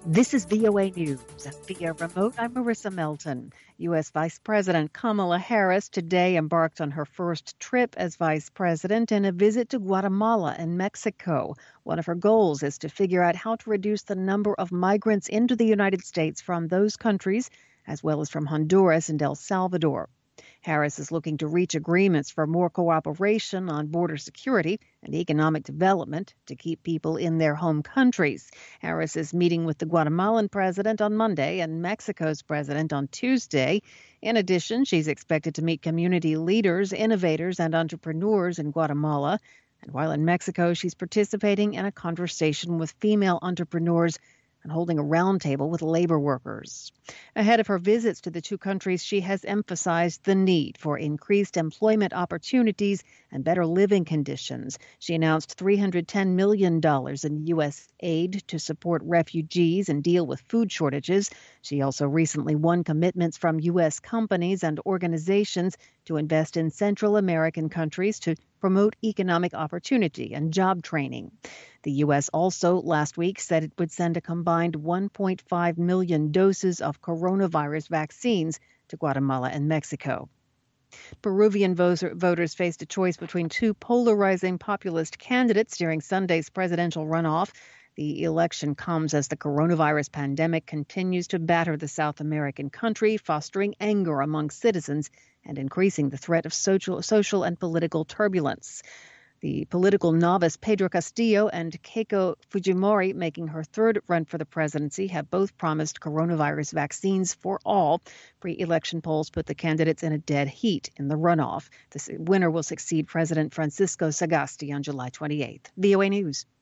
This is VOA News. Via remote, I'm Marissa Melton. U.S. Vice President Kamala Harris today embarked on her first trip as vice president in a visit to Guatemala and Mexico. One of her goals is to figure out how to reduce the number of migrants into the United States from those countries, as well as from Honduras and El Salvador. Harris is looking to reach agreements for more cooperation on border security and economic development to keep people in their home countries. Harris is meeting with the Guatemalan president on Monday and Mexico's president on Tuesday. In addition, she's expected to meet community leaders, innovators, and entrepreneurs in Guatemala. And while in Mexico, she's participating in a conversation with female entrepreneurs and holding a roundtable with labor workers. Ahead of her visits to the two countries, she has emphasized the need for increased employment opportunities and better living conditions. She announced $310 million in U.S. aid to support refugees and deal with food shortages. She also recently won commitments from U.S. companies and organizations to invest in Central American countries to promote economic opportunity and job training. The U.S. also last week said it would send a combined 1.5 million doses of coronavirus vaccines to Guatemala and Mexico. Peruvian voters faced a choice between two polarizing populist candidates during Sunday's presidential runoff. The election comes as the coronavirus pandemic continues to batter the South American country, fostering anger among citizens and increasing the threat of social and political turbulence. The political novice Pedro Castillo and Keiko Fujimori, making her third run for the presidency, have both promised coronavirus vaccines for all. Pre-election polls put the candidates in a dead heat in the runoff. The winner will succeed President Francisco Sagasti on July 28th. VOA News.